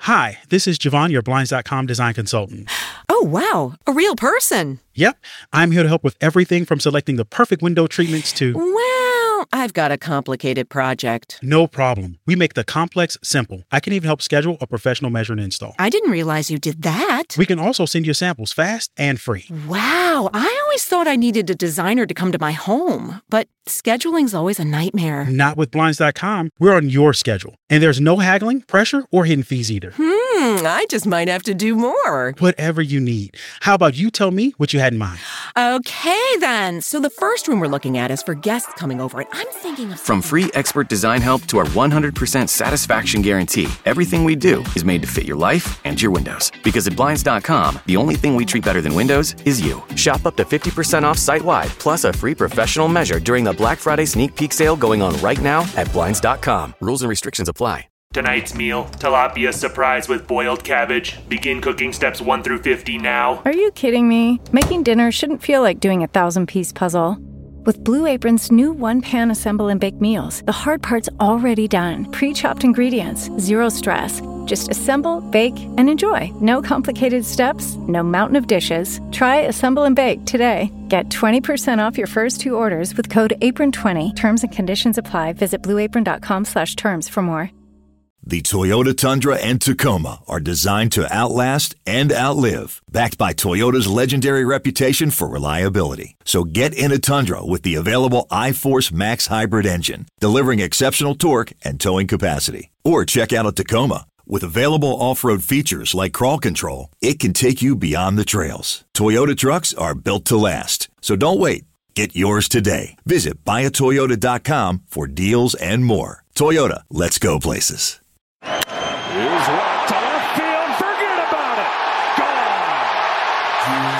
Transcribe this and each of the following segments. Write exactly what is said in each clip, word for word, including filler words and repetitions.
Hi, this is Javon, your Blinds dot com design consultant. Oh, wow. A real person. Yep. I'm here to help with everything from selecting the perfect window treatments to... Well, I've got a complicated project. No problem. We make the complex simple. I can even help schedule a professional measure and install. I didn't realize you did that. We can also send you samples fast and free. Wow. I always thought I needed a designer to come to my home, but scheduling's always a nightmare. Not with Blinds dot com. We're on your schedule. And there's no haggling, pressure, or hidden fees either. Hmm, I just might have to do more. Whatever you need. How about you tell me what you had in mind? Okay, then. So the first room we're looking at is for guests coming over, and I'm thinking of... From free expert design help to our one hundred percent satisfaction guarantee, everything we do is made to fit your life and your windows. Because at Blinds dot com, the only thing we treat better than windows is you. Shop up to fifty percent off site-wide, plus a free professional measure during the Black Friday sneak peek sale going on right now at Blinds dot com. Rules and restrictions apply. Tonight's meal, tilapia surprise with boiled cabbage. Begin cooking steps one through fifty now. Are you kidding me? Making dinner shouldn't feel like doing a thousand-piece puzzle. With Blue Apron's new one-pan assemble and bake meals, the hard part's already done. Pre-chopped ingredients, zero stress. Just assemble, bake, and enjoy. No complicated steps, no mountain of dishes. Try Assemble and Bake today. Get twenty percent off your first two orders with code apron twenty. Terms and conditions apply. Visit blue apron dot com slash terms for more. The Toyota Tundra and Tacoma are designed to outlast and outlive, backed by Toyota's legendary reputation for reliability. So get in a Tundra with the available iForce Max hybrid engine, delivering exceptional torque and towing capacity. Or check out a Tacoma. With available off-road features like crawl control, it can take you beyond the trails. Toyota trucks are built to last. So don't wait. Get yours today. Visit buy a toyota dot com for deals and more. Toyota, let's go places. He's right to left field. Forget about it. Gone.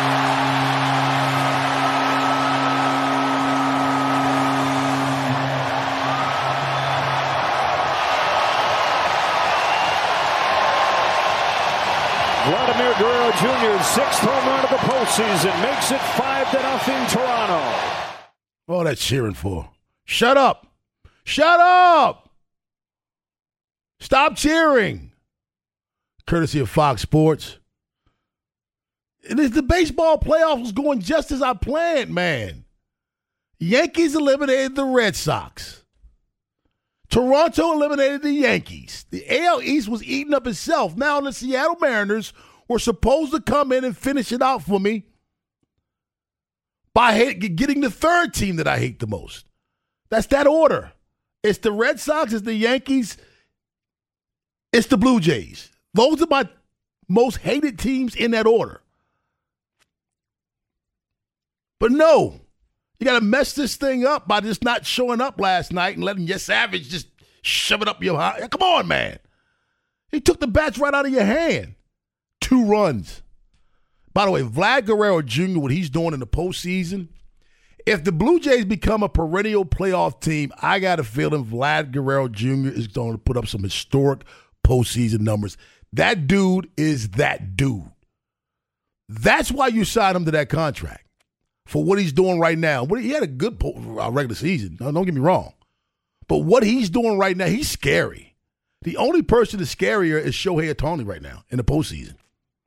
Vladimir Guerrero Junior's sixth home run of the postseason makes it five to nothing Toronto. All that cheering for? Shut up. Shut up. Stop cheering. Courtesy of Fox Sports. It is the baseball playoffs was going just as I planned, man. Yankees eliminated the Red Sox. Toronto eliminated the Yankees. The A L East was eating up itself. Now the Seattle Mariners were supposed to come in and finish it out for me by hate, getting the third team that I hate the most. That's that order. It's the Red Sox, it's the Yankees, it's the Blue Jays. Those are my most hated teams in that order. But no, you got to mess this thing up by just not showing up last night and letting your Savage just shove it up your high. Come on, man. He took the bats right out of your hand. Two runs. By the way, Vlad Guerrero Junior, what he's doing in the postseason, if the Blue Jays become a perennial playoff team, I got a feeling Vlad Guerrero Junior is going to put up some historic postseason numbers. That dude is that dude. That's why you signed him to that contract, for what he's doing right now. He had a good regular season, don't get me wrong. But what he's doing right now, he's scary. The only person that's scarier is Shohei Ohtani right now in the postseason.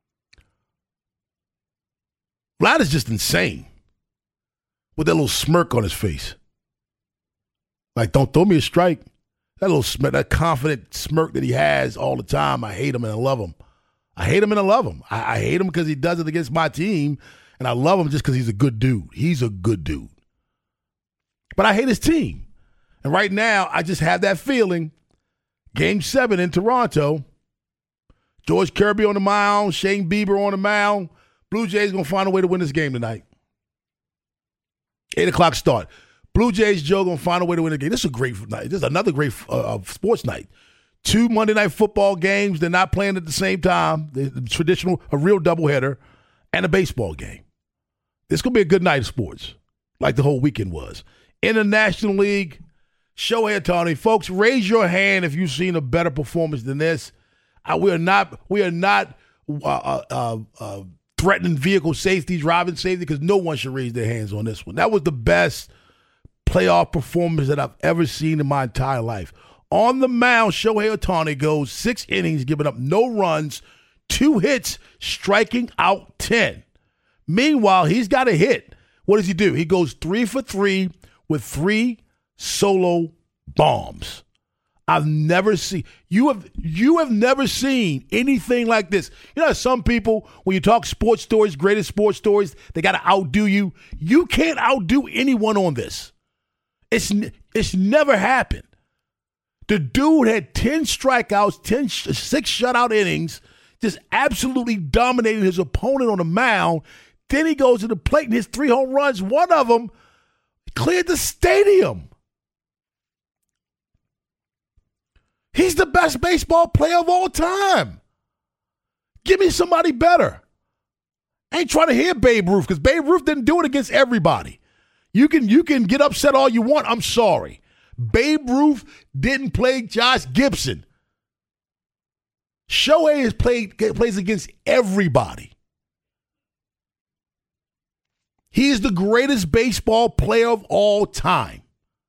Vlad is just insane with that little smirk on his face. Like, don't throw me a strike. That little smirk, that confident smirk that he has all the time. I hate him and I love him. I hate him and I love him. I, I hate him because he does it against my team, and I love him just because he's a good dude. He's a good dude. But I hate his team. And right now, I just have that feeling. Game seven in Toronto. George Kirby on the mound. Shane Bieber on the mound. Blue Jays going to find a way to win this game tonight. eight o'clock start. Blue Jays, Joe, going to find a way to win the game. This is a great night. This is another great uh, sports night. Two Monday Night Football games. They're not playing at the same time. The traditional, a real doubleheader, and a baseball game. This is going to be a good night of sports, like the whole weekend was. In the National League, Shohei Ohtani. Folks, raise your hand if you've seen a better performance than this. Uh, we are not, we are not uh, uh, uh, threatening vehicle safety, driving safety, because no one should raise their hands on this one. That was the best playoff performance that I've ever seen in my entire life. On the mound, Shohei Ohtani goes six innings, giving up no runs, two hits, striking out ten. Meanwhile, he's got a hit. What does he do? He goes three for three with three solo bombs. I've never seen you have you have never seen anything like this. You know, some people, when you talk sports stories, greatest sports stories, they got to outdo you. You can't outdo anyone on this. It's it's never happened. The dude had ten strikeouts, ten six shutout innings, just absolutely dominating his opponent on the mound. Then he goes to the plate and hits three home runs. One of them cleared the stadium. He's the best baseball player of all time. Give me somebody better. I ain't trying to hear Babe Ruth because Babe Ruth didn't do it against everybody. You can you can get upset all you want. I'm sorry. Babe Ruth didn't play Josh Gibson. Shohei has played plays against everybody. He is the greatest baseball player of all time.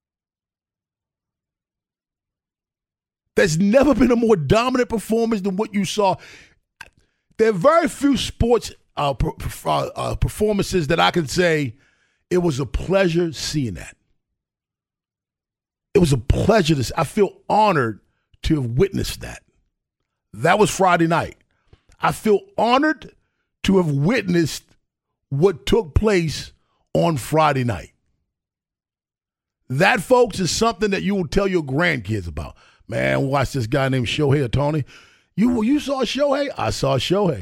There's never been a more dominant performance than what you saw. There are very few sports uh, per, uh, uh, performances that I can say it was a pleasure seeing that. It was a pleasure to see. I feel honored to have witnessed that. That was Friday night. I feel honored to have witnessed what took place on Friday night. That, folks, is something that you will tell your grandkids about. Man, watch this guy named Shohei Ohtani. You you saw Shohei? I saw Shohei.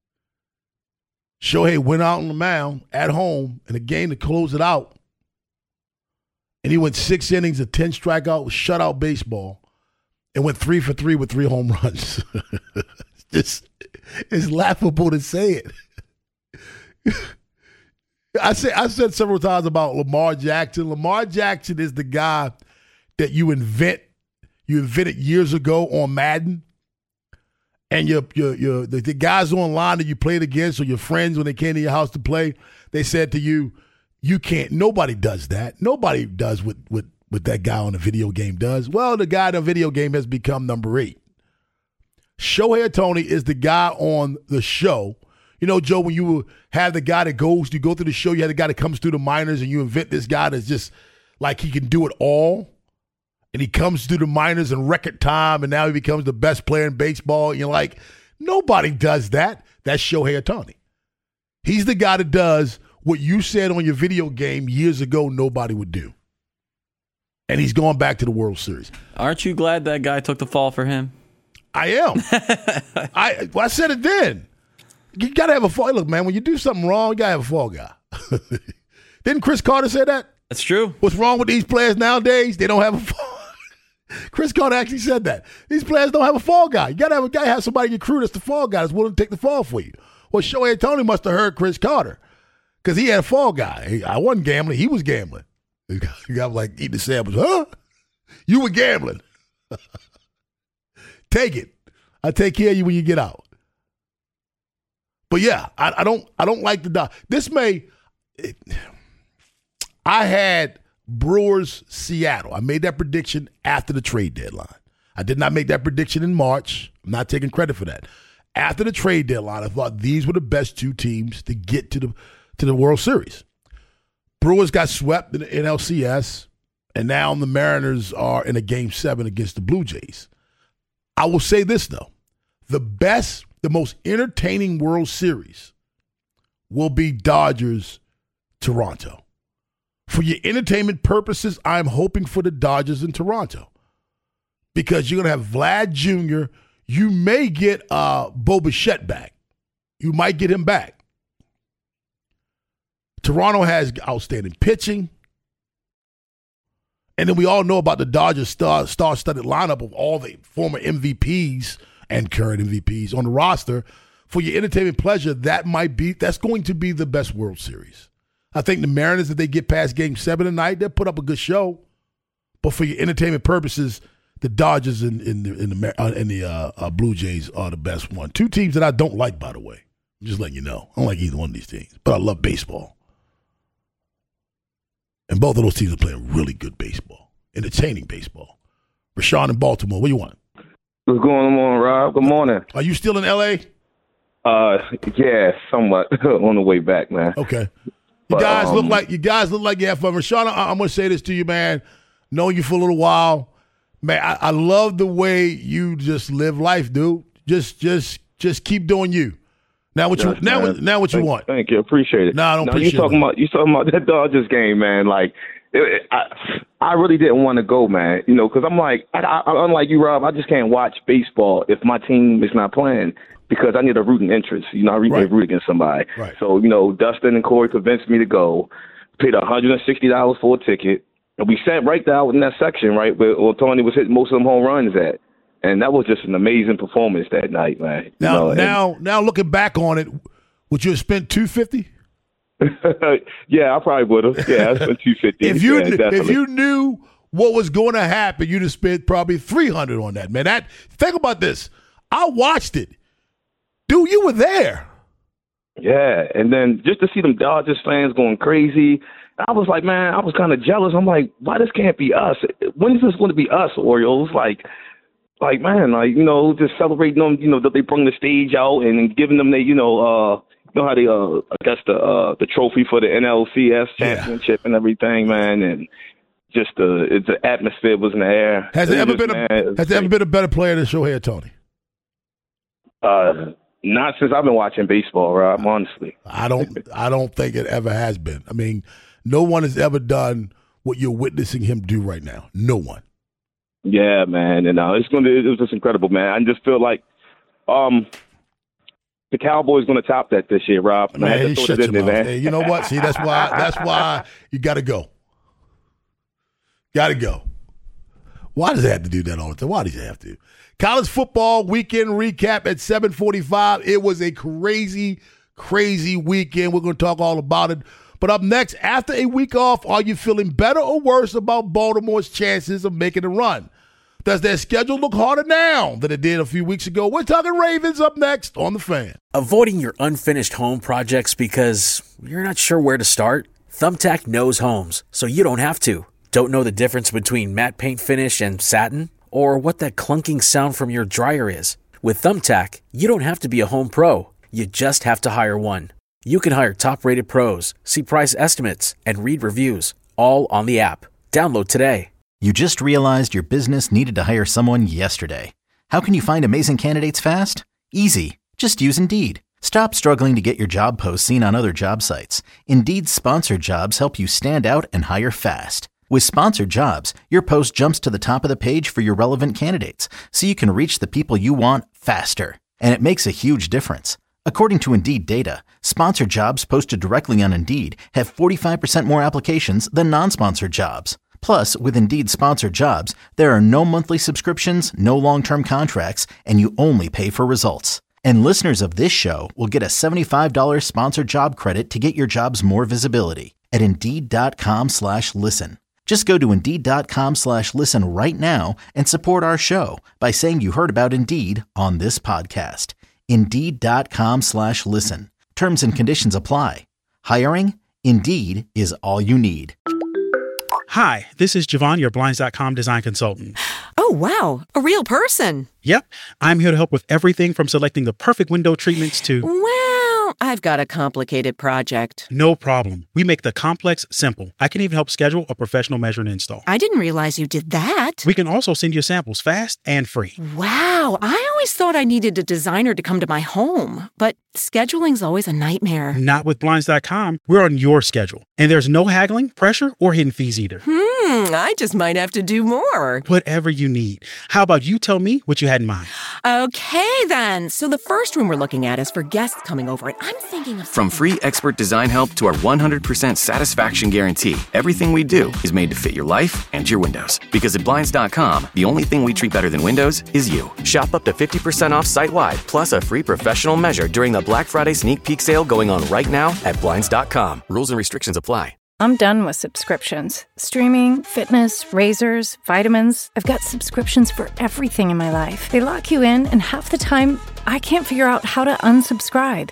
Shohei went out on the mound at home in a game to close it out. And he went six innings of ten strikeout, shutout baseball, and went three for three with three home runs. It's just, it's laughable to say it. I say I said several times about Lamar Jackson. Lamar Jackson is the guy that you invent. You invented years ago on Madden, and your your your the, the guys online that you played against or your friends when they came to your house to play, they said to you, "You can't." Nobody does that. Nobody does what what what that guy on the video game does. Well, the guy in the video game has become number eight. Shohei Ohtani is the guy on the show. You know, Joe, when you have the guy that goes, you go through the show, you have the guy that comes through the minors, and you invent this guy that's just like he can do it all. And he comes through the minors in record time, and now he becomes the best player in baseball. And you're like, nobody does that. That's Shohei Ohtani. He's the guy that does what you said on your video game years ago nobody would do. And he's going back to the World Series. Aren't you glad that guy took the fall for him? I am. I well, I said it then. You got to have a fall. Look, man, when you do something wrong, you got to have a fall guy. Didn't Chris Carter say that? That's true. What's wrong with these players nowadays? They don't have a fall. Chris Carter actually said that. These players don't have a fall guy. You got to have a guy, have somebody in your crew that's the fall guy that's willing to take the fall for you. Well, Shohei Ohtani must have heard Chris Carter because he had a fall guy. I wasn't gambling. He was gambling. You got like eating the sandwich. Huh? You were gambling. Take it. I'll take care of you when you get out. But yeah, I, I don't I don't like the dog. This may it, I had Brewers Seattle. I made that prediction after the trade deadline. I did not make that prediction in March. I'm not taking credit for that. After the trade deadline, I thought these were the best two teams to get to the to the World Series. Brewers got swept in the N L C S, and now the Mariners are in a game seven against the Blue Jays. I will say this, though. The best, the most entertaining World Series will be Dodgers-Toronto. For your entertainment purposes, I'm hoping for the Dodgers in Toronto because you're going to have Vlad Junior You may get uh, Bo Bichette back. You might get him back. Toronto has outstanding pitching. And then we all know about the Dodgers star, star-studded lineup of all the former M V Ps and current M V Ps on the roster. For your entertainment pleasure, that might be, that's going to be the best World Series. I think the Mariners, if they get past game seven tonight, they'll put up a good show. But for your entertainment purposes, the Dodgers and, and the, and the, uh, and the uh, uh, Blue Jays are the best one. Two teams that I don't like, by the way. I'm just letting you know. I don't like either one of these teams. But I love baseball. And both of those teams are playing really good baseball. Entertaining baseball. Rashawn in Baltimore. What do you want? What's going on, Rob? Good morning. Are you still in L A? Uh, yeah, somewhat on the way back, man. Okay. You But, guys um, look like you guys look like you have fun. Rashawn, I, I'm going to say this to you, man. Knowing you for a little while, man, I, I love the way you just live life, dude. Just, just, just keep doing you. Now what you Yes, now man. what, now what you thank, want? Thank you, appreciate it. No, I don't now, appreciate you talking it. about you talking about that Dodgers game, man. Like, it, it, I, I really didn't want to go, man. You know, because I'm like, I, I, unlike you, Rob, I just can't watch baseball if my team is not playing because I need a rooting interest. You know, I really Right. root against somebody. Right. So, you know, Dustin and Corey convinced me to go. Paid one hundred sixty dollars for a ticket, and we sat right there in that section, right where Tony was hitting most of them home runs at. And that was just an amazing performance that night, man. Now, you know, and- now, now, looking back on it, would you have spent two fifty? yeah, I probably would have. Yeah, I spent two fifty. If you yeah, kn- if definitely. you knew what was going to happen, you'd have spent probably three hundred on that, man. That think about this. I watched it, dude. You were there. Yeah, and then just to see them Dodgers fans going crazy, I was like, man, I was kind of jealous. I'm like, why this can't be us? When is this going to be us, Orioles? Like, like man, like you know, just celebrating them. You know, that they bring the stage out and giving them the, you know, uh, you know how they, uh, I guess the uh, the trophy for the N L C S championship and everything, man, and just the it's the atmosphere was in the air. Has It there was ever just, been a man, it was Has there ever great. been a better player than Shohei Ohtani? Uh, not since I've been watching baseball, Rob. Honestly, I don't. I don't think it ever has been. I mean, no one has ever done what you're witnessing him do right now. No one. yeah, man, and uh, it's gonna it was just incredible, man. I just feel like um the Cowboys gonna top that this year, Rob. And I had Man, to you throw shut that your in there, mouth. man. Hey, you know what? See, that's why. That's why you got to go. Got to go. Why does it have to do that all the time? Why does it have to? College football weekend recap at seven forty-five. It was a crazy, crazy weekend. We're going to talk all about it. But up next, after a week off, are you feeling better or worse about Baltimore's chances of making a run? Does their schedule look harder now than it did a few weeks ago? We're talking Ravens up next on The Fan. Avoiding your unfinished home projects because you're not sure where to start? Thumbtack knows homes, so you don't have to. Don't know the difference between matte paint finish and satin? Or what that clunking sound from your dryer is? With Thumbtack, you don't have to be a home pro. You just have to hire one. You can hire top-rated pros, see price estimates, and read reviews, all on the app. Download today. You just realized your business needed to hire someone yesterday. How can you find amazing candidates fast? Easy. Just use Indeed. Stop struggling to get your job posts seen on other job sites. Indeed's sponsored jobs help you stand out and hire fast. With sponsored jobs, your post jumps to the top of the page for your relevant candidates, so you can reach the people you want faster. And it makes a huge difference. According to Indeed data, sponsored jobs posted directly on Indeed have forty-five percent more applications than non-sponsored jobs. Plus, with Indeed sponsored jobs, there are no monthly subscriptions, no long-term contracts, and you only pay for results. And listeners of this show will get a seventy-five dollars sponsored job credit to get your jobs more visibility at Indeed.com slash listen. Just go to Indeed.com slash listen right now and support our show by saying you heard about Indeed on this podcast. Indeed.com slash listen. Terms and conditions apply. Hiring? Indeed is all you need. Hi, this is Javon, your Blinds dot com design consultant. Oh, wow. A real person. Yep, I'm here to help with everything from selecting the perfect window treatments to... Well, I've got a complicated project. No problem. We make the complex simple. I can even help schedule a professional measure and install. I didn't realize you did that. We can also send you samples fast and free. Wow. I always thought I needed a designer to come to my home, but scheduling's always a nightmare. Not with Blinds dot com. We're on your schedule. And there's no haggling, pressure, or hidden fees either. Hmm, I just might have to do more. Whatever you need. How about you tell me what you had in mind? Okay, then. So the first room we're looking at is for guests coming over, and I'm thinking of... From free expert design help to our one hundred percent satisfaction guarantee, everything we do is made to fit your life and your windows. Because at Blinds dot com, the only thing we treat better than windows is you. Shop up to fifty percent off site-wide, plus a free professional measure during the Black Friday sneak peek sale going on right now at Blinds dot com. Rules and restrictions apply. I'm done with subscriptions. Streaming, fitness, razors, vitamins. I've got subscriptions for everything in my life. They lock you in, and half the time, I can't figure out how to unsubscribe.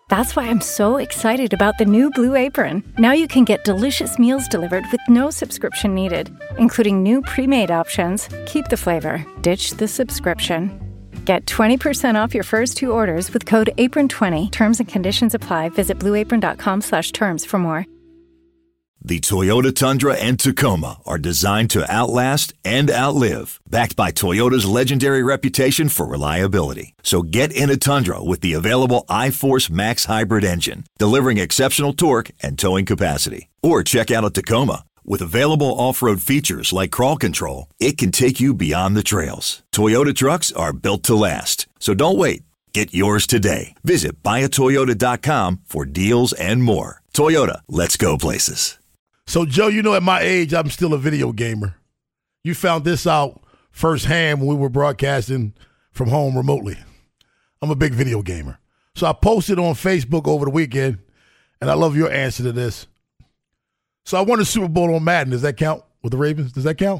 That's why I'm so excited about the new Blue Apron. Now you can get delicious meals delivered with no subscription needed, including new pre-made options. Keep the flavor, ditch the subscription. Get twenty percent off your first two orders with code apron twenty. Terms and conditions apply. Visit blueapron.com slash terms for more. The Toyota Tundra and Tacoma are designed to outlast and outlive, backed by Toyota's legendary reputation for reliability. So get in a Tundra with the available iForce Max hybrid engine, delivering exceptional torque and towing capacity. Or check out a Tacoma. With available off-road features like crawl control, it can take you beyond the trails. Toyota trucks are built to last. So don't wait. Get yours today. Visit buy a toyota dot com for deals and more. Toyota, let's go places. So, Joe, you know at my age, I'm still a video gamer. You found this out firsthand when we were broadcasting from home remotely. I'm a big video gamer. So I posted on Facebook over the weekend, and I love your answer to this. So I won the Super Bowl on Madden. Does that count with the Ravens? Does that count?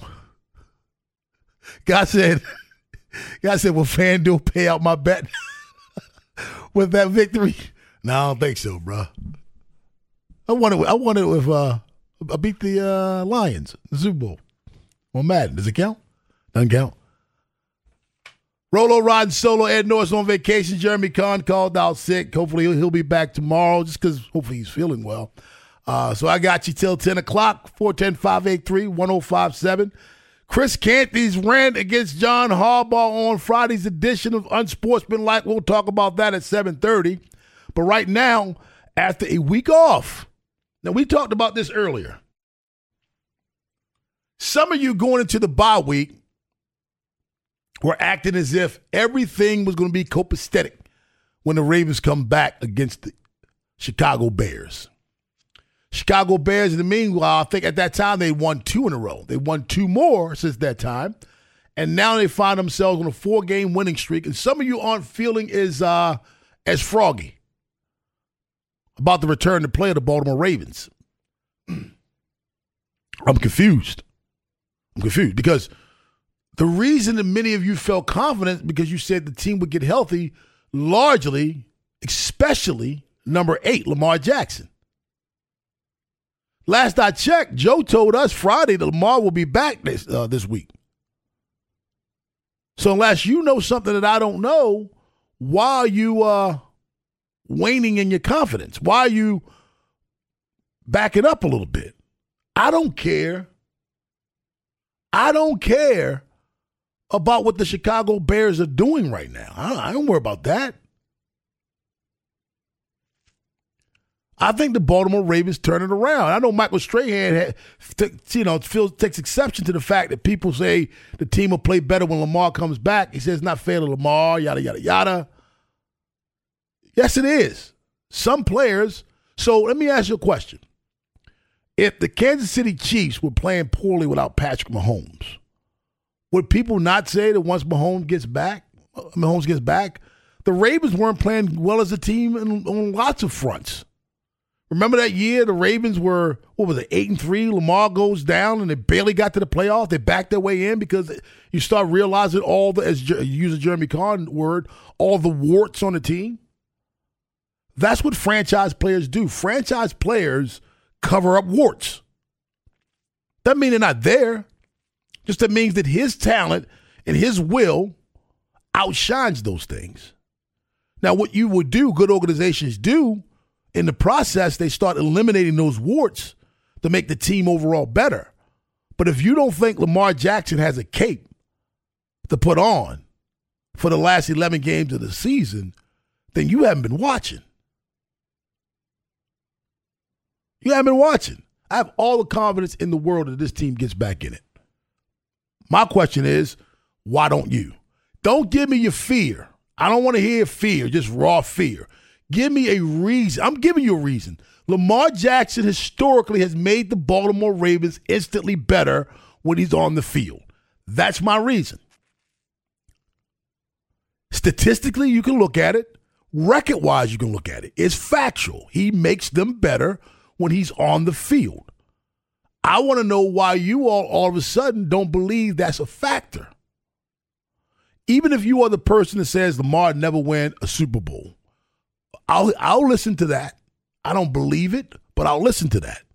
God said, God said, will FanDuel pay out my bet with that victory? No, I don't think so, bro. I won it. I won it with. Uh, I beat the uh, Lions, the Super Bowl on Madden. Does it count? Doesn't count. Rolo riding solo. Ed Norris on vacation. Jeremy Kahn called out sick. Hopefully he'll, he'll be back tomorrow, just because hopefully he's feeling well. Uh, so I got you till ten o'clock, four one zero, five eight three, one oh five seven. Chris Canty's rant against John Harbaugh on Friday's edition of Unsportsmanlike. We'll talk about that at seven thirty. But right now, after a week off, now we talked about this earlier. Some of you going into the bye week were acting as if everything was going to be copacetic when the Ravens come back against the Chicago Bears. Chicago Bears, in the meanwhile, I think at that time they won two in a row. They won two more since that time. And now they find themselves on a four-game winning streak. And some of you aren't feeling as, uh, as froggy about the return to play of the Baltimore Ravens. I'm confused. I'm confused because the reason that many of you felt confident because you said the team would get healthy, largely, especially number eight, Lamar Jackson. Last I checked, Joe told us Friday that Lamar will be back this uh, this week. So unless you know something that I don't know, why are you uh, waning in your confidence? Why are you backing up a little bit? I don't care. I don't care about what the Chicago Bears are doing right now. I don't, I don't worry about that. I think the Baltimore Ravens turn it around. I know Michael Strahan had, you know, feels, takes exception to the fact that people say the team will play better when Lamar comes back. He says it's not fair to Lamar, yada, yada, yada. Yes, it is. Some players. So let me ask you a question. If the Kansas City Chiefs were playing poorly without Patrick Mahomes, would people not say that once Mahomes gets back, Mahomes gets back, the Ravens weren't playing well as a team in, on lots of fronts? Remember that year the Ravens were, what was it, eight and three? Lamar goes down and they barely got to the playoffs. They backed their way in because you start realizing all the, as you use a Jeremy Kahn word, all the warts on the team. That's what franchise players do. Franchise players cover up warts. Doesn't mean they're not there. Just that means that his talent and his will outshines those things. Now, what you would do, good organizations do, in the process, they start eliminating those warts to make the team overall better. But if you don't think Lamar Jackson has a cape to put on for the last eleven games of the season, then you haven't been watching. You haven't been watching. I have all the confidence in the world that this team gets back in it. My question is, why don't you? Don't give me your fear. I don't want to hear fear, just raw fear. Give me a reason. I'm giving you a reason. Lamar Jackson historically has made the Baltimore Ravens instantly better when he's on the field. That's my reason. Statistically, you can look at it. Record-wise, you can look at it. It's factual. He makes them better when he's on the field. I want to know why you all all of a sudden don't believe that's a factor. Even if you are the person that says Lamar never win a Super Bowl, I'll I'll listen to that. I don't believe it, but I'll listen to that.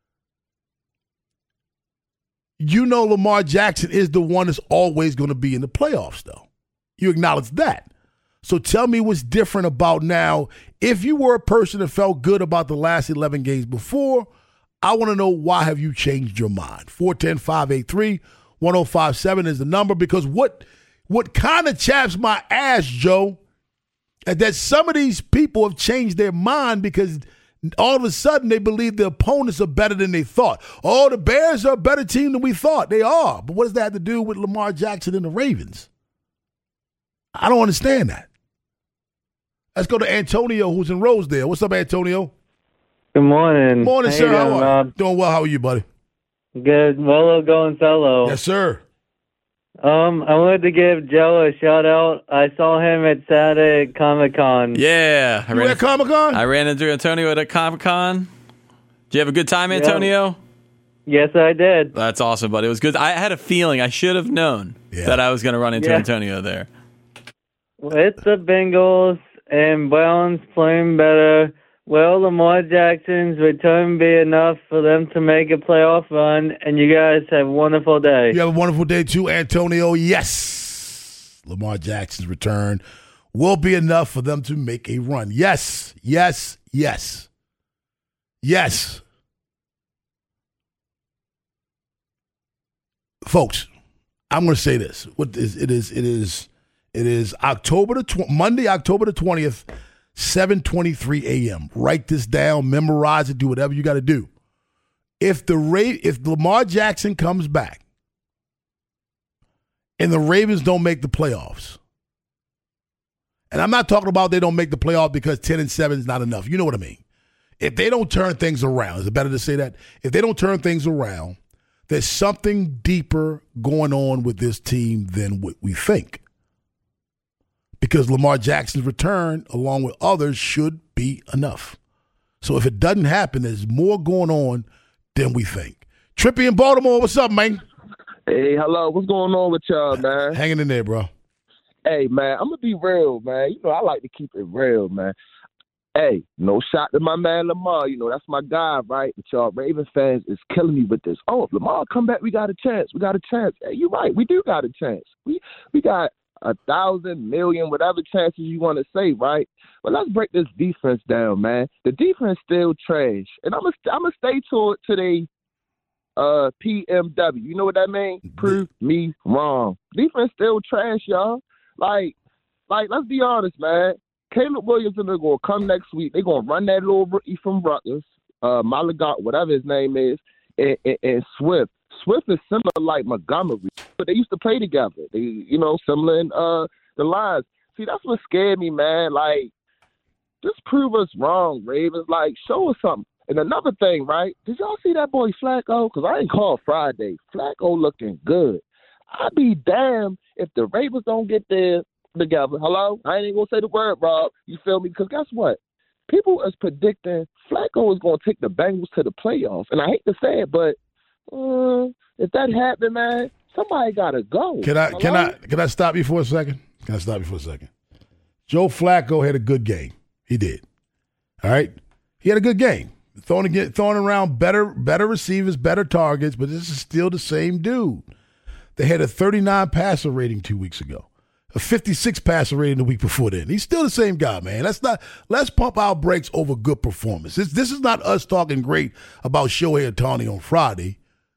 You know Lamar Jackson is the one that's always going to be in the playoffs, though. You acknowledge that. So tell me what's different about now. If you were a person that felt good about the last eleven games before, I want to know why have you changed your mind. four one zero, five eight three, one zero five seven is the number, because what, what kind of chaps my ass, Joe, is that some of these people have changed their mind because all of a sudden they believe the opponents are better than they thought. Oh, the Bears are a better team than we thought. They are. But what does that have to do with Lamar Jackson and the Ravens? I don't understand that. Let's go to Antonio, who's in Rosedale. What's up, Antonio? Good morning. Morning, How sir. you doing, How are you? Rob? Doing well. How are you, buddy? Good. Molo going solo. Yes, sir. Um, I wanted to give Joe a shout out. I saw him at Saturday at Comic Con. Yeah. I You ran, at Comic Con? I ran into Antonio at a Comic Con. Did you have a good time, Antonio? Yes, I did. That's awesome, buddy. It was good. I had a feeling I should have known Yeah. that I was going to run into Yeah. Antonio there. It's the Bengals and Browns playing better. Will Lamar Jackson's return be enough for them to make a playoff run? And you guys have a wonderful day. You have a wonderful day too, Antonio. Yes. Lamar Jackson's return will be enough for them to make a run. Yes, yes, yes. Yes. Folks, I'm going to say this. What is it is it is it is October the tw- Monday, October the twentieth, seven twenty-three a.m. Write this down, memorize it, do whatever you got to do. If the Ra- if Lamar Jackson comes back and the Ravens don't make the playoffs, and I'm not talking about they don't make the playoff because ten and seven is not enough. You know what I mean? If they don't turn things around, is it better to say that? If they don't turn things around, there's something deeper going on with this team than what we think. Because Lamar Jackson's return, along with others, should be enough. So if it doesn't happen, there's more going on than we think. Trippy in Baltimore, what's up, man? Hey, hello. What's going on with y'all, man? Hanging in there, bro. Hey, man, I'm going to be real, man. You know, I like to keep it real, man. Hey, no shot to my man Lamar. You know, that's my guy, right? But y'all Raven fans is killing me with this. Oh, if Lamar come back, we got a chance. We got a chance. Hey, you're right. We do got a chance. We we got a thousand, million, whatever chances you want to say, right? But let's break this defense down, man. The defense still trash. And I'm going I'm to stay to it today. Uh, P M W. You know what that means? Prove me wrong. Defense still trash, y'all. Like, like, let's be honest, man. Caleb Williams and they're going to come next week. They're going to run that little rookie from Rutgers, uh, Malagat, whatever his name is, and, and, and Swift. Swift is similar like Montgomery, but they used to play together. They, you know, similar in uh, the lines. See, that's what scared me, man. Like, just prove us wrong, Ravens. Like, show us something. And another thing, right? Did y'all see that boy Flacco? Because I ain't called Friday. Flacco looking good. I'd be damned if the Ravens don't get there together. Hello? I ain't even going to say the word, Rob. You feel me? Because guess what? People is predicting Flacco is going to take the Bengals to the playoffs. And I hate to say it, but uh, if that happened, man, somebody got to go. Can I Hello? can I can I stop you for a second? Can I stop you for a second? Joe Flacco had a good game. He did. All right? He had a good game. Throwing again, throwing around better better receivers, better targets, but this is still the same dude. They had a thirty-nine passer rating two weeks ago. A fifty-six passer rating the week before then. He's still the same guy, man. Let's not let's pump our brakes over good performance. This, this is not us talking great about Shohei Ohtani on Friday,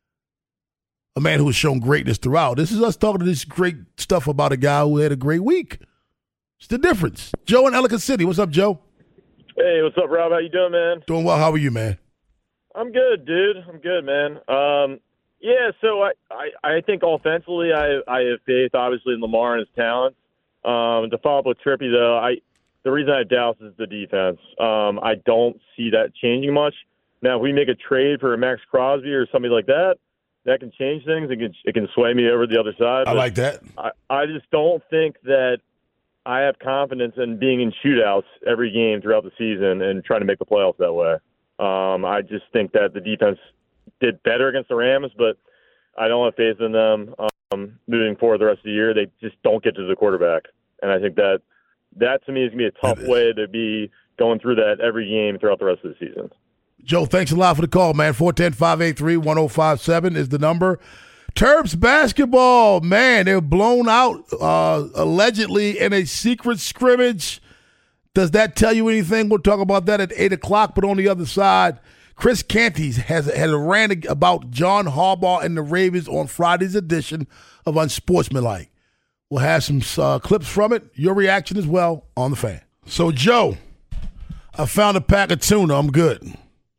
a man who has shown greatness throughout. This is us talking this great stuff about a guy who had a great week. It's the difference. Joe in Ellicott City. What's up, Joe? Hey, what's up, Rob? How you doing, man? Doing well. How are you, man? I'm good, dude. I'm good, man. Um, yeah, so I, I, I think offensively I I have faith, obviously, in Lamar and his talents. Um, to follow up with Trippy, though, I the reason I doubt is the defense. Um, I don't see that changing much. Now, if we make a trade for Max Crosby or somebody like that, that can change things. It can, it can sway me over to the other side. I like that. I, I just don't think that I have confidence in being in shootouts every game throughout the season and trying to make the playoffs that way. Um, I just think that the defense did better against the Rams, but I don't have faith in them um, moving forward the rest of the year. They just don't get to the quarterback. And I think that that, to me, is going to be a tough way to be going through that every game throughout the rest of the season. Joe, thanks a lot for the call, man. four one zero, five eight three, one zero five seven is the number. Terps basketball, man, they were blown out uh, allegedly in a secret scrimmage. Does that tell you anything? We'll talk about that at eight o'clock. But on the other side, Chris Canty has, has a rant about John Harbaugh and the Ravens on Friday's edition of Unsportsmanlike. We'll have some uh, clips from it. Your reaction as well on the Fan. So, Joe, I found a pack of tuna. I'm good.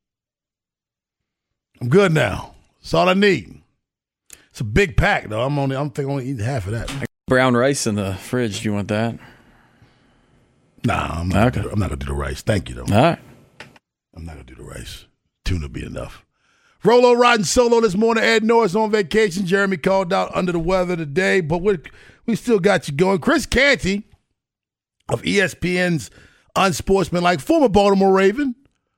I'm good now. That's all I need. It's a big pack, though. I'm only. I'm thinking only eating half of that. Brown rice in the fridge. Do you want that? Nah, I'm not. Okay. Gonna, I'm not gonna do the rice. Thank you, though. All right. I'm not gonna do the rice. Tuna be enough. Rolo riding solo this morning. Ed Norris on vacation. Jeremy called out under the weather today, but we we still got you going. Chris Canty of E S P N's Unsportsmanlike, former Baltimore Raven.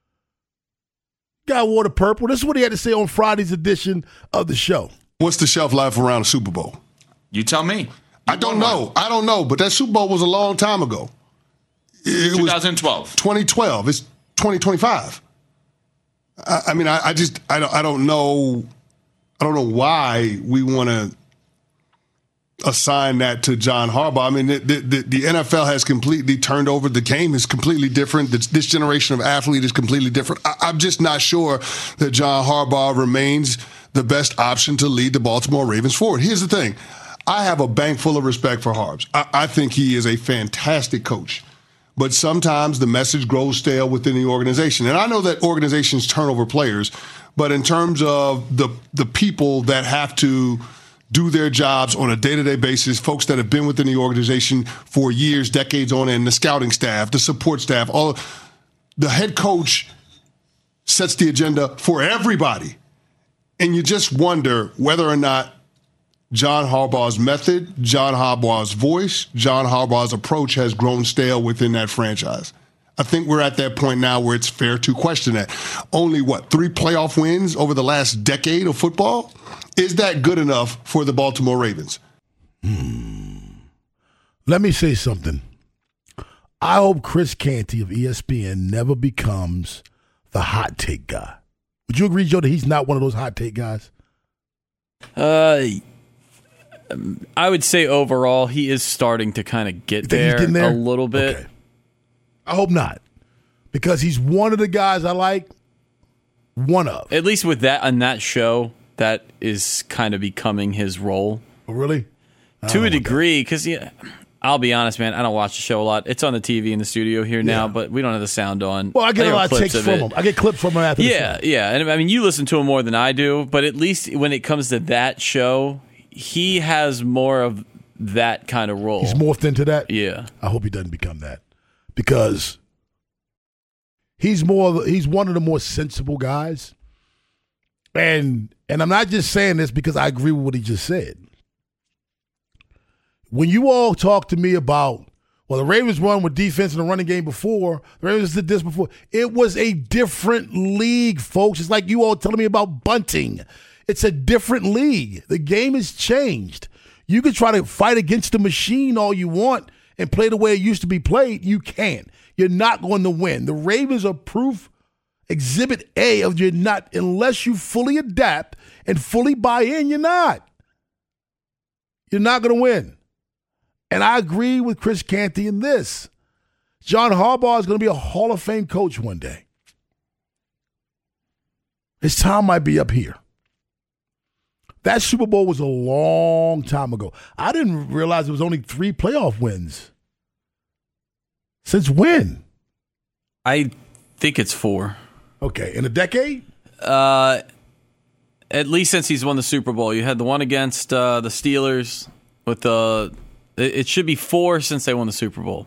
Guy wore the purple. This is what he had to say on Friday's edition of the show. What's the shelf life around the Super Bowl? You tell me. You I don't know. One. I don't know, but that Super Bowl was a long time ago. It twenty twelve. Was twenty twelve. It's twenty twenty-five. I, I mean, I, I just, I don't, I don't know, I don't know why we want to assign that to John Harbaugh. I mean, the, the, the N F L has completely turned over. The game is completely different. This, this generation of athlete is completely different. I, I'm just not sure that John Harbaugh remains the best option to lead the Baltimore Ravens forward. Here's the thing. I have a bank full of respect for Harbs. I, I think he is a fantastic coach. But sometimes the message grows stale within the organization. And I know that organizations turn over players, but in terms of the the people that have to do their jobs on a day-to-day basis, folks that have been within the organization for years, decades on end, the scouting staff, the support staff, all the head coach sets the agenda for everybody. And you just wonder whether or not John Harbaugh's method, John Harbaugh's voice, John Harbaugh's approach has grown stale within that franchise. I think we're at that point now where it's fair to question that. Only, what, three playoff wins over the last decade of football? Is that good enough for the Baltimore Ravens? Hmm. Let me say something. I hope Chris Canty of E S P N never becomes the hot take guy. Would you agree, Joe, that he's not one of those hot take guys? Uh, I would say overall he is starting to kind of get there, there a little bit. Okay. I hope not, because he's one of the guys I like. One of. At least with that on that show, that is kind of becoming his role. Oh, really? To a degree, because yeah, I'll be honest, man, I don't watch the show a lot. It's on the T V in the studio here now, yeah. but we don't have the sound on. Well, I get I a lot of takes from it. him. I get clips from him after yeah, the show. Yeah, and I mean, you listen to him more than I do, but at least when it comes to that show, he has more of that kind of role. He's morphed into that? Yeah. I hope he doesn't become that, because he's more. He's one of the more sensible guys. And and I'm not just saying this because I agree with what he just said. When you all talk to me about, well, the Ravens won with defense in the running game before, the Ravens did this before, it was a different league, folks. It's like you all telling me about bunting. It's a different league. The game has changed. You can try to fight against the machine all you want and play the way it used to be played. You can't. You're not going to win. The Ravens are proof, exhibit A, of you're not, unless you fully adapt and fully buy in, you're not. You're not going to win. And I agree with Chris Canty in this. John Harbaugh is going to be a Hall of Fame coach one day. His time might be up here. That Super Bowl was a long time ago. I didn't realize it was only three playoff wins. Since when? I think it's four. Okay, in a decade? Uh, at least since he's won the Super Bowl. You had the one against uh, the Steelers with the... It should be four since they won the Super Bowl.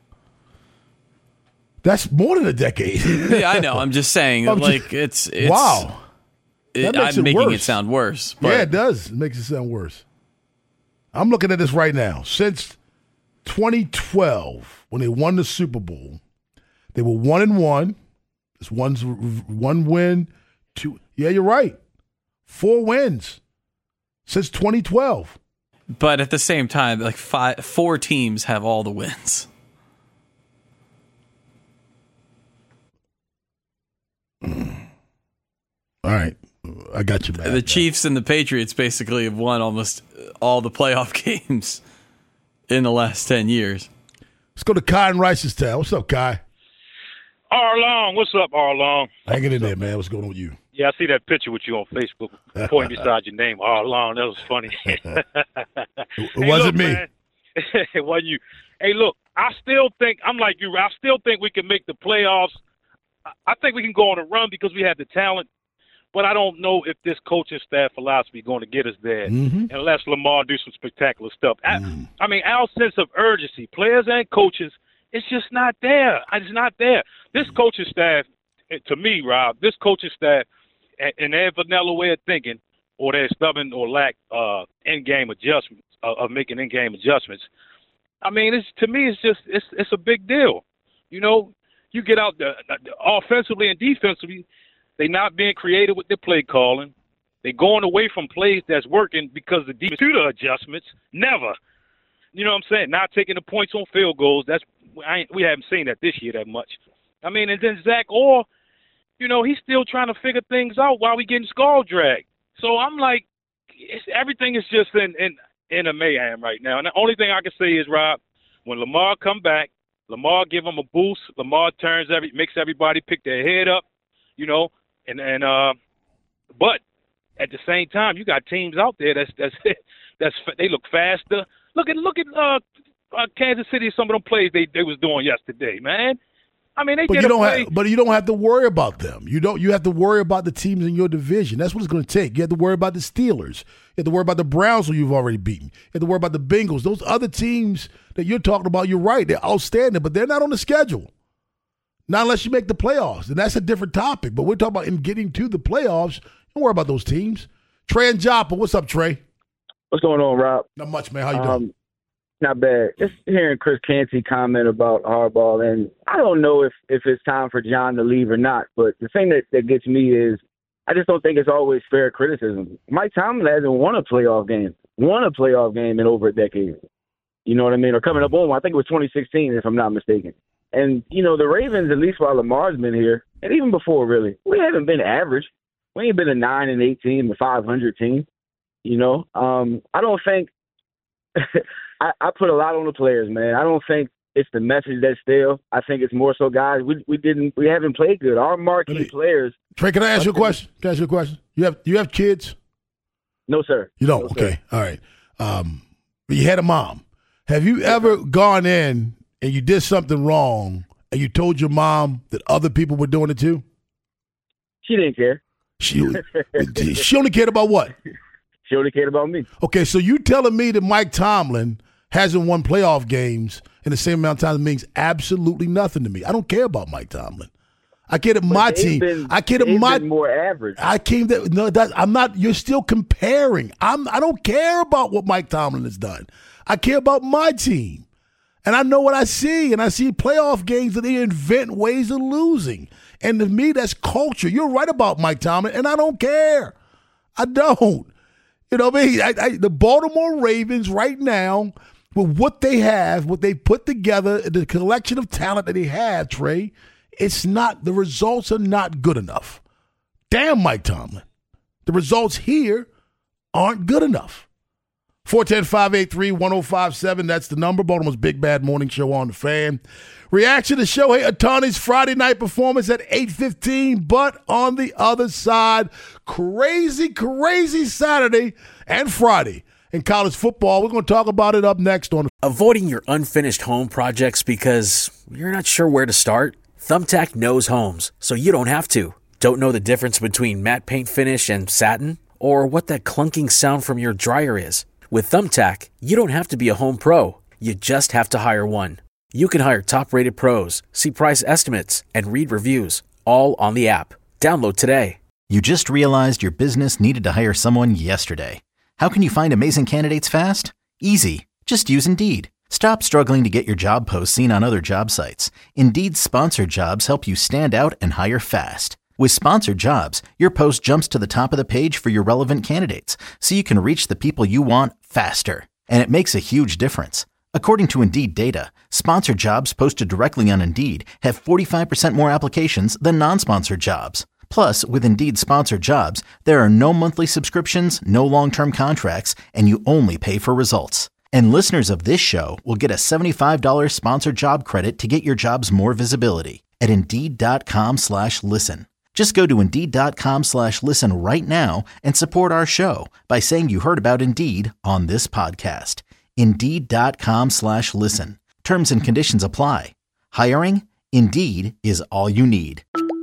That's more than a decade. Yeah, I know. I'm just saying. I'm like just, it's, it's wow. It, That makes I'm it making worse. it sound worse. But Yeah, it does. It makes it sound worse. I'm looking at this right now. Since twenty twelve, when they won the Super Bowl, they were one and one. It's one's one win, two. Yeah, you're right. Four wins since twenty twelve. But at the same time, like five, four teams have all the wins. All right. I got you, man. The Chiefs and the Patriots basically have won almost all the playoff games in the last ten years. Let's go to Kai in Ricestown. What's up, Kai? Arlong, what's up, Arlong? Hanging in there, man. What's going on with you? Yeah, I see that picture with you on Facebook, pointing beside your name, Arlong. That was funny. It Hey, wasn't look, me. man. It wasn't you. Hey, look, I still think, I'm like you, I still think we can make the playoffs. I- I think we can go on a run because we have the talent, but I don't know if this coaching staff philosophy is going to get us there Mm-hmm. unless Lamar do some spectacular stuff. I, I mean, our sense of urgency, players and coaches, it's just not there. It's not there. This coaching staff, eh, to me, Rob, this coaching staff, eh, in their vanilla way of thinking, or their stubborn or lack uh, in-game adjustments, uh, of making in-game adjustments, I mean, it's to me, it's just it's it's a big deal. You know, you get out the, the offensively and defensively, they not being creative with their play calling. They going away from plays that's working because the defense to the adjustments. Never. You know what I'm saying? Not taking the points on field goals. That's I ain't, we haven't seen that this year that much. I mean, and then Zach Orr, you know, he's still trying to figure things out while we getting skull dragged. So I'm like, it's, everything is just in, in in a mayhem right now. And the only thing I can say is, Rob, when Lamar come back, Lamar give him a boost. Lamar turns every makes everybody pick their head up, you know, and and uh, but at the same time, you got teams out there that's that's that's they look faster. Look at look at uh, uh, Kansas City. Some of them plays they, they was doing yesterday, man. I mean, they But did you a don't play. have, but you don't have to worry about them. You don't. You have to worry about the teams in your division. That's what it's going to take. You have to worry about the Steelers. You have to worry about the Browns, who you've already beaten. You have to worry about the Bengals. Those other teams that you're talking about, you're right. They're outstanding, but they're not on the schedule. Not unless you make the playoffs, and that's a different topic. But we're talking about in getting to the playoffs. Don't worry about those teams. Trey and Joppa, what's up, Trey? What's going on, Rob? Not much, man. How you doing? Um, not bad. Just hearing Chris Canty comment about Harbaugh, and I don't know if, if it's time for John to leave or not, but the thing that, that gets me is I just don't think it's always fair criticism. Mike Tomlin hasn't won a playoff game, won a playoff game in over a decade. You know what I mean? Or coming up on, I think it was twenty sixteen, if I'm not mistaken. And, you know, the Ravens, at least while Lamar's been here, and even before, really, we haven't been average. We ain't been a nine and eight team, a five hundred team. You know, um, I don't think I, I put a lot on the players, man. I don't think it's the message that's stale. I think it's more so, guys, we we didn't we haven't played good. Our marquee players. Trey, can I ask you a question? Can I ask you a question? You have you have kids? No, sir. You don't? No, okay. sir. All right. Um, but you had a mom. Have you ever gone in and you did something wrong and you told your mom that other people were doing it too? She didn't care. She she only cared about what? She only cared about me. Okay, so you telling me that Mike Tomlin hasn't won playoff games in the same amount of time means absolutely nothing to me. I don't care about Mike Tomlin. I care that my they've team. been- I care that they've my been more average. I came that no. That I'm not. You're still comparing. I'm. I don't care about what Mike Tomlin has done. I care about my team, and I know what I see. And I see playoff games that they invent ways of losing. And to me, that's culture. You're right about Mike Tomlin, and I don't care. I don't. You know what I mean? I, I, the Baltimore Ravens right now, with what they have, what they put together, the collection of talent that they have, Trey, it's not, the results are not good enough. Damn, Mike Tomlin. The results here aren't good enough. four one zero, five eight three, one zero five seven, that's the number. Baltimore's Big Bad Morning Show on the Fan. Reaction to Shohei Ohtani's Friday night performance at eight fifteen, but on the other side, crazy, crazy Saturday and Friday in college football. We're going to talk about it up next on Avoiding your unfinished home projects because you're not sure where to start? Thumbtack knows homes, so you don't have to. Don't know the difference between matte paint finish and satin? Or what that clunking sound from your dryer is? With Thumbtack, you don't have to be a home pro. You just have to hire one. You can hire top-rated pros, see price estimates, and read reviews, all on the app. Download today. You just realized your business needed to hire someone yesterday. How can you find amazing candidates fast? Easy. Just use Indeed. Stop struggling to get your job posts seen on other job sites. Indeed's sponsored jobs help you stand out and hire fast. With sponsored jobs, your post jumps to the top of the page for your relevant candidates, so you can reach the people you want faster. And it makes a huge difference. According to Indeed data, sponsored jobs posted directly on Indeed have forty-five percent more applications than non-sponsored jobs. Plus, with Indeed sponsored jobs, there are no monthly subscriptions, no long-term contracts, and you only pay for results. And listeners of this show will get a seventy-five dollars sponsored job credit to get your jobs more visibility at Indeed.com slash listen. Just go to Indeed.com slash listen right now and support our show by saying you heard about Indeed on this podcast. Indeed.com slash listen. Terms and conditions apply. Hiring? Indeed is all you need.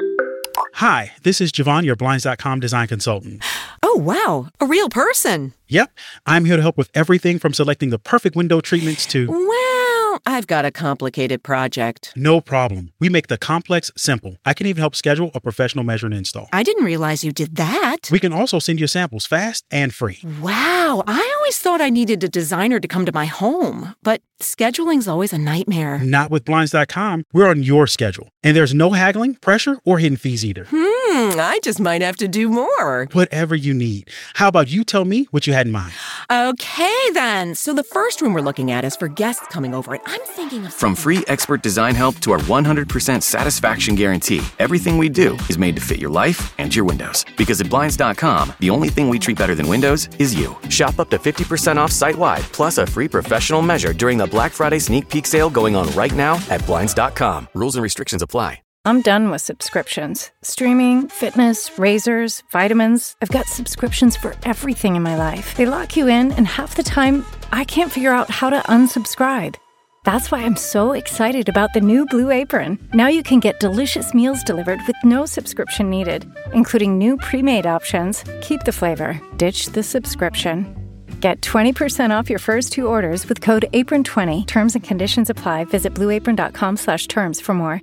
Hi, this is Javon, your Blinds dot com design consultant. Oh, wow. A real person. Yep. I'm here to help with everything from selecting the perfect window treatments to... Well, I've got a complicated project. No problem. We make the complex simple. I can even help schedule a professional measure and install. I didn't realize you did that. We can also send you samples fast and free. Wow. I always thought I needed a designer to come to my home, but scheduling's always a nightmare. Not with Blinds dot com. We're on your schedule. And there's no haggling, pressure, or hidden fees either. Hmm, I just might have to do more. Whatever you need. How about you tell me what you had in mind? Okay, then. So the first room we're looking at is for guests coming over, and I'm thinking of... From free expert design help to our one hundred percent satisfaction guarantee, everything we do is made to fit your life and your windows. Because at Blinds dot com, the only thing we treat better than windows is you. Shop up to fifty percent off site-wide, plus a free professional measure during the Black Friday sneak peek sale going on right now at Blinds dot com. Rules and restrictions apply. I'm done with subscriptions. Streaming, fitness, razors, vitamins. I've got subscriptions for everything in my life. They lock you in, and half the time, I can't figure out how to unsubscribe. That's why I'm so excited about the new Blue Apron. Now you can get delicious meals delivered with no subscription needed, including new pre-made options. Keep the flavor, ditch the subscription. Get twenty percent off your first two orders with code apron twenty. Terms and conditions apply. Visit blue apron dot com slash terms for more.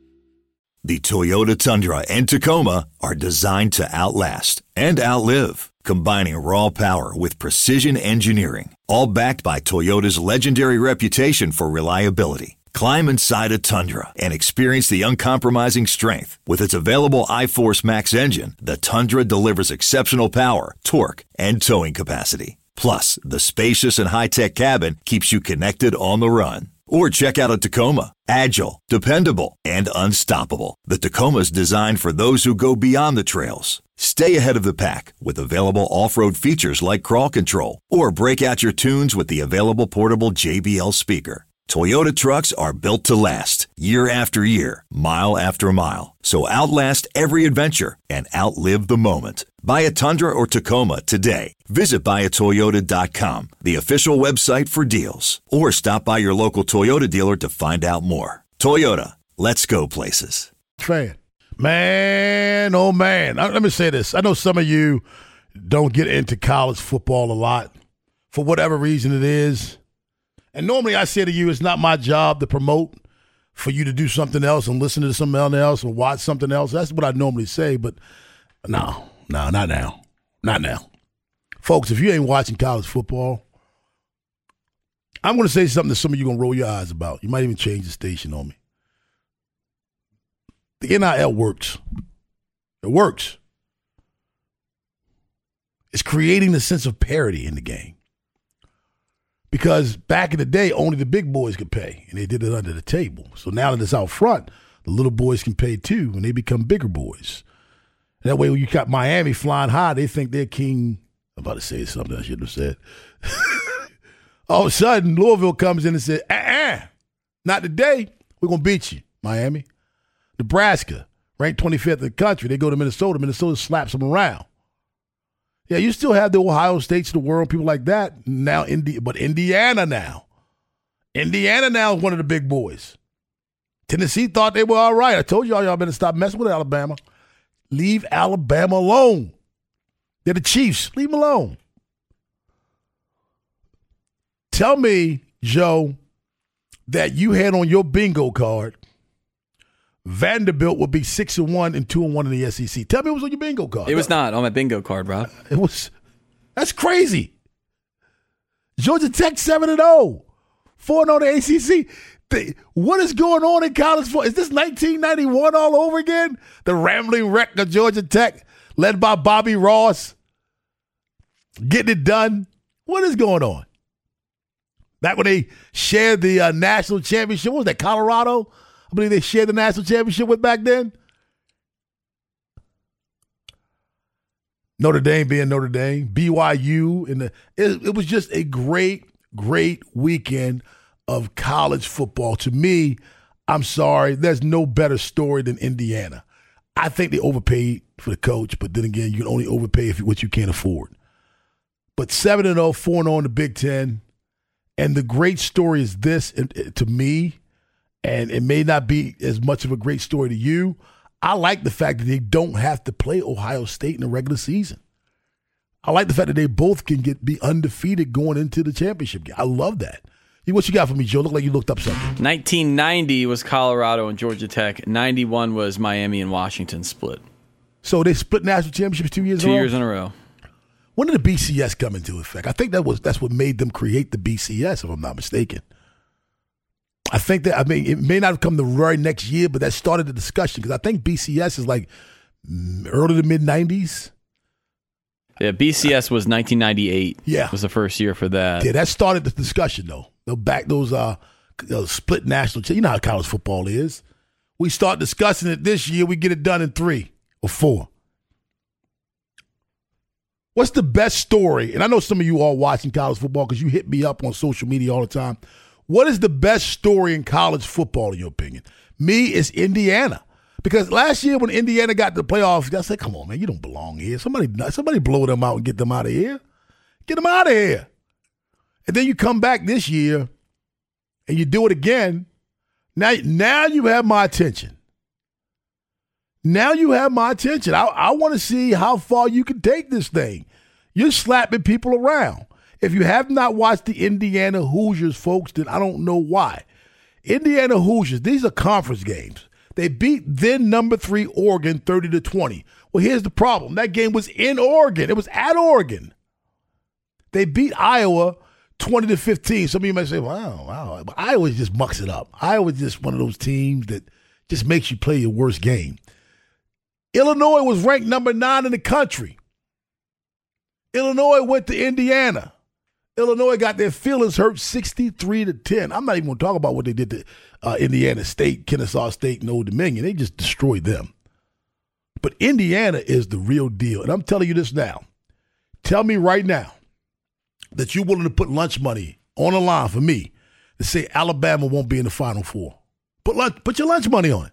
The Toyota Tundra and Tacoma are designed to outlast and outlive, combining raw power with precision engineering, all backed by Toyota's legendary reputation for reliability. Climb inside a Tundra and experience the uncompromising strength. With its available iForce Max engine, the Tundra delivers exceptional power, torque, and towing capacity. Plus, the spacious and high-tech cabin keeps you connected on the run. Or check out a Tacoma. Agile, dependable, and unstoppable. The Tacoma's designed for those who go beyond the trails. Stay ahead of the pack with available off-road features like crawl control. Or break out your tunes with the available portable J B L speaker. Toyota trucks are built to last, year after year, mile after mile. So outlast every adventure and outlive the moment. Buy a Tundra or Tacoma today. Visit buy a toyota dot com, the official website for deals. Or stop by your local Toyota dealer to find out more. Toyota, let's go places. Fan. Man, oh man. Let me say this. I know some of you don't get into college football a lot for whatever reason it is. And normally I say to you, it's not my job to promote for you to do something else and listen to something else or watch something else. That's what I normally say, but no, no, not now. Not now. Folks, if you ain't watching college football, I'm going to say something that some of you are going to roll your eyes about. You might even change the station on me. The N I L works. It works. It's creating a sense of parity in the game. Because back in the day, only the big boys could pay, and they did it under the table. So now that it's out front, the little boys can pay too, and they become bigger boys. And that way, when you got Miami flying high, they think they're king. I'm about to say something I shouldn't have said. All of a sudden, Louisville comes in and says, uh-uh, not today. We're going to beat you, Miami. Nebraska, ranked twenty-fifth in the country. They go to Minnesota. Minnesota slaps them around. Yeah, you still have the Ohio States of the world, people like that. Now, Indi- but Indiana now. Indiana now is one of the big boys. Tennessee thought they were all right. I told y'all, y'all better stop messing with Alabama. Leave Alabama alone. They're the Chiefs. Leave them alone. Tell me, Joe, that you had on your bingo card Vanderbilt would be six and one and two and one in the S E C. Tell me it was on your bingo card. It was not on my bingo card, Rob. It was. That's crazy. Georgia Tech seven and zero, four and zero the A C C. They, what is going on in college football? Is this nineteen ninety-one all over again? The rambling wreck of Georgia Tech, led by Bobby Ross, getting it done. What is going on? Back when they shared the uh, national championship, what was that, Colorado? I believe they shared the national championship with back then. Notre Dame being Notre Dame, B Y U, and the it, it was just a great, great weekend of college football. To me, I'm sorry, there's no better story than Indiana. I think they overpaid for the coach, but then again, you can only overpay if what you can't afford. But seven and oh, four and oh in the Big Ten, and the great story is this to me, and it may not be as much of a great story to you. I like the fact that they don't have to play Ohio State in the regular season. I like the fact that they both can get be undefeated going into the championship game. I love that. What you got for me, Joe? Look like you looked up something. nineteen ninety was Colorado and Georgia Tech. ninety-one was Miami and Washington split. So they split national championships two years two in a row? Two years in a row. When did the B C S come into effect? I think that was that's what made them create the B C S, if I'm not mistaken. I think that, I mean, it may not have come the very next year, but that started the discussion because I think B C S is like early to mid nineties. Yeah, B C S was nineteen ninety-eight. Yeah. Was the first year for that. Yeah, that started the discussion, though. They'll back those, uh, those split national – you know how college football is. We start discussing it this year, we get it done in three or four. What's the best story? And I know some of you all watching college football because you hit me up on social media all the time. What is the best story in college football, in your opinion? Me, it's Indiana. Because last year when Indiana got to the playoffs, I said, come on, man, you don't belong here. Somebody somebody blow them out and get them out of here. Get them out of here. And then you come back this year and you do it again. Now, now you have my attention. Now you have my attention. I, I want to see how far you can take this thing. You're slapping people around. If you have not watched the Indiana Hoosiers, folks, then I don't know why. Indiana Hoosiers, these are conference games. They beat then number three Oregon thirty to twenty. Well, here's the problem. That game was in Oregon. It was at Oregon. They beat Iowa twenty to fifteen. Some of you might say, wow, wow. But Iowa just mucks it up. Iowa is just one of those teams that just makes you play your worst game. Illinois was ranked number nine in the country. Illinois went to Indiana. Illinois got their feelings hurt sixty-three to ten. I'm not even going to talk about what they did to uh, Indiana State, Kennesaw State, and Old Dominion. They just destroyed them. But Indiana is the real deal. And I'm telling you this now. Tell me right now that you're willing to put lunch money on the line for me to say Alabama won't be in the Final Four. Put lunch, put your lunch money on it.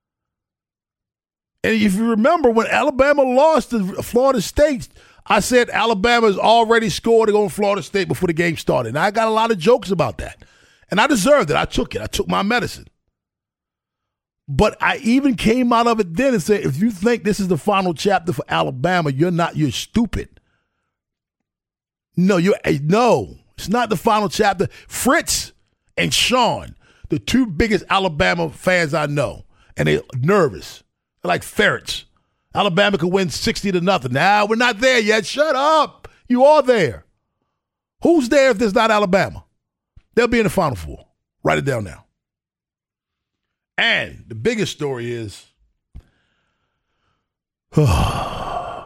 And if you remember, when Alabama lost to Florida State, I said Alabama's already scored to go in Florida State before the game started. And I got a lot of jokes about that. And I deserved it. I took it. I took my medicine. But I even came out of it then and said, if you think this is the final chapter for Alabama, you're not, you're stupid. No, you're, no, it's not the final chapter. Fritz and Sean, the two biggest Alabama fans I know, and they're nervous. They're like ferrets. Alabama could win sixty to nothing. Now, we're not there yet. Shut up. You are there. Who's there if there's not Alabama? They'll be in the Final Four. Write it down now. And the biggest story is our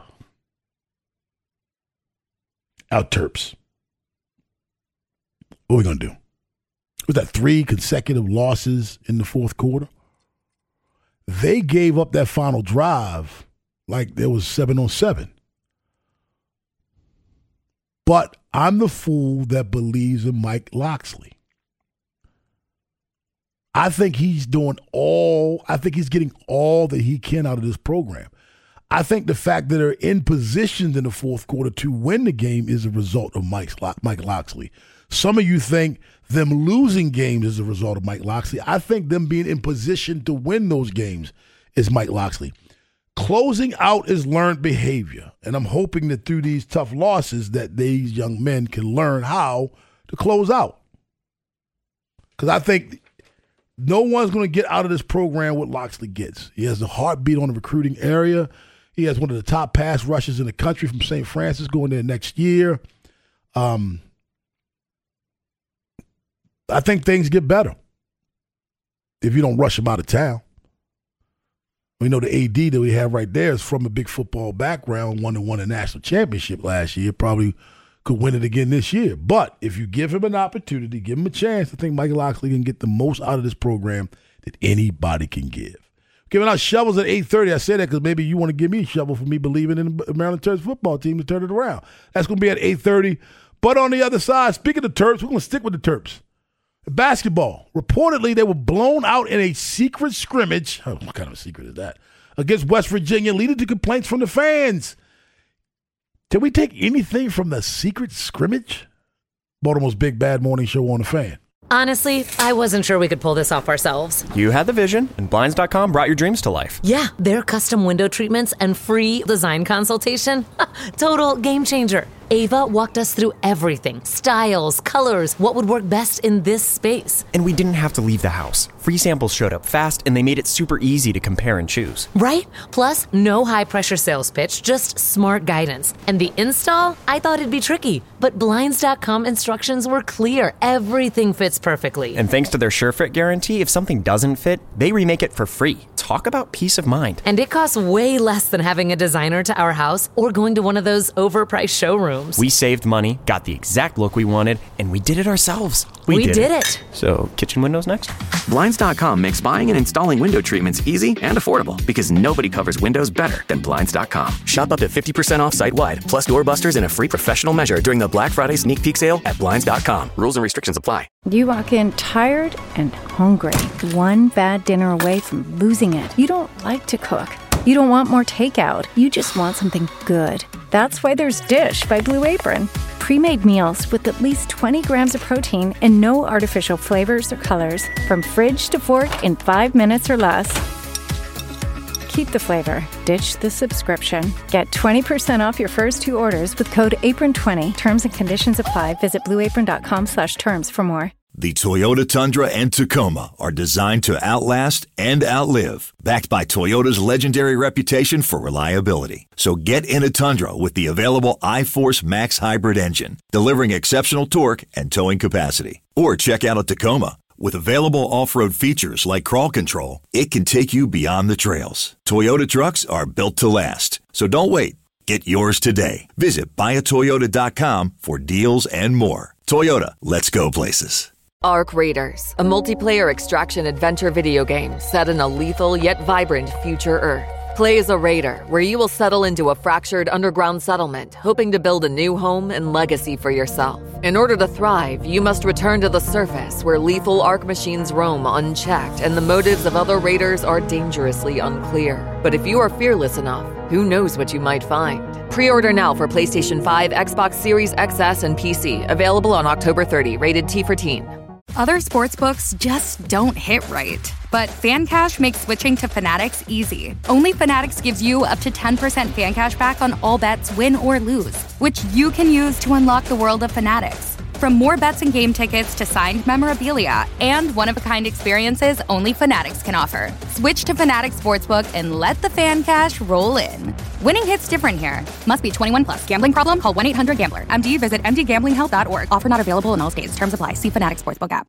Terps. What are we going to do? Was that three consecutive losses in the fourth quarter? They gave up that final drive like there was seven on seven. But I'm the fool that believes in Mike Locksley. I think he's doing all, I think he's getting all that he can out of this program. I think the fact that they're in position in the fourth quarter to win the game is a result of Mike's, Mike Locksley. Some of you think them losing games is a result of Mike Locksley. I think them being in position to win those games is Mike Locksley. Closing out is learned behavior, and I'm hoping that through these tough losses that these young men can learn how to close out. Because I think no one's going to get out of this program what Locksley gets. He has a heartbeat on the recruiting area. He has one of the top pass rushers in the country from Saint Francis going there next year. Um, I think things get better if you don't rush him out of town. We know the A D that we have right there is from a big football background, won and won a national championship last year, probably could win it again this year. But if you give him an opportunity, give him a chance, I think Michael Locksley can get the most out of this program that anybody can give. Giving out shovels at eight thirty. I say that because maybe you want to give me a shovel for me believing in the Maryland Terps football team to turn it around. That's going to be at eight thirty. But on the other side, speaking of Terps, we're going to stick with the Terps. Basketball. Reportedly, they were blown out in a secret scrimmage. Oh, what kind of a secret is that? Against West Virginia, leading to complaints from the fans. Did we take anything from the secret scrimmage? Baltimore's Big Bad Morning Show on the Fan. Honestly, I wasn't sure we could pull this off ourselves. You had the vision, and Blinds dot com brought your dreams to life. Yeah, their custom window treatments and free design consultation. Total game changer. Ava walked us through everything. Styles, colors, what would work best in this space. And we didn't have to leave the house. Free samples showed up fast, and they made it super easy to compare and choose. Right? Plus, no high-pressure sales pitch, just smart guidance. And the install? I thought it'd be tricky. But Blinds dot com instructions were clear. Everything fits perfectly. And thanks to their SureFit guarantee, if something doesn't fit, they remake it for free. Talk about peace of mind. And it costs way less than having a designer to our house or going to one of those overpriced showrooms. We saved money, got the exact look we wanted, and we did it ourselves. We, we did, did it. it. So, kitchen windows next? Blinds dot com makes buying and installing window treatments easy and affordable because nobody covers windows better than Blinds dot com. Shop up to fifty percent off site-wide, plus doorbusters and a free professional measure during the Black Friday sneak peek sale at Blinds dot com. Rules and restrictions apply. You walk in tired and hungry, one bad dinner away from losing it. You don't like to cook. You don't want more takeout. You just want something good. That's why there's Dish by Blue Apron. Pre-made meals with at least twenty grams of protein and no artificial flavors or colors. From fridge to fork in five minutes or less. Keep the flavor. Ditch the subscription. Get twenty percent off your first two orders with code apron twenty. Terms and conditions apply. Visit blue apron dot com slash terms for more. The Toyota Tundra and Tacoma are designed to outlast and outlive, backed by Toyota's legendary reputation for reliability. So get in a Tundra with the available iForce Max Hybrid engine, delivering exceptional torque and towing capacity. Or check out a Tacoma. With available off-road features like crawl control, it can take you beyond the trails. Toyota trucks are built to last. So don't wait. Get yours today. Visit buy a toyota dot com for deals and more. Toyota, let's go places. Ark Raiders, a multiplayer extraction adventure video game set in a lethal yet vibrant future Earth. Play as a raider, where you will settle into a fractured underground settlement, hoping to build a new home and legacy for yourself. In order to thrive, you must return to the surface, where lethal Ark machines roam unchecked and the motives of other raiders are dangerously unclear. But if you are fearless enough, who knows what you might find? Pre-order now for PlayStation five, Xbox Series X S, and P C. Available on October thirtieth. Rated T for teen. Other sportsbooks just don't hit right. But FanCash makes switching to Fanatics easy. Only Fanatics gives you up to ten percent fan cash back on all bets, win or lose, which you can use to unlock the world of Fanatics. From more bets and game tickets to signed memorabilia and one-of-a-kind experiences only Fanatics can offer. Switch to Fanatics Sportsbook and let the fan cash roll in. Winning hits different here. Must be twenty-one plus. Gambling problem? Call one eight hundred gambler. M D visit m d gambling help dot org. Offer not available in all states. Terms apply. See Fanatics Sportsbook app.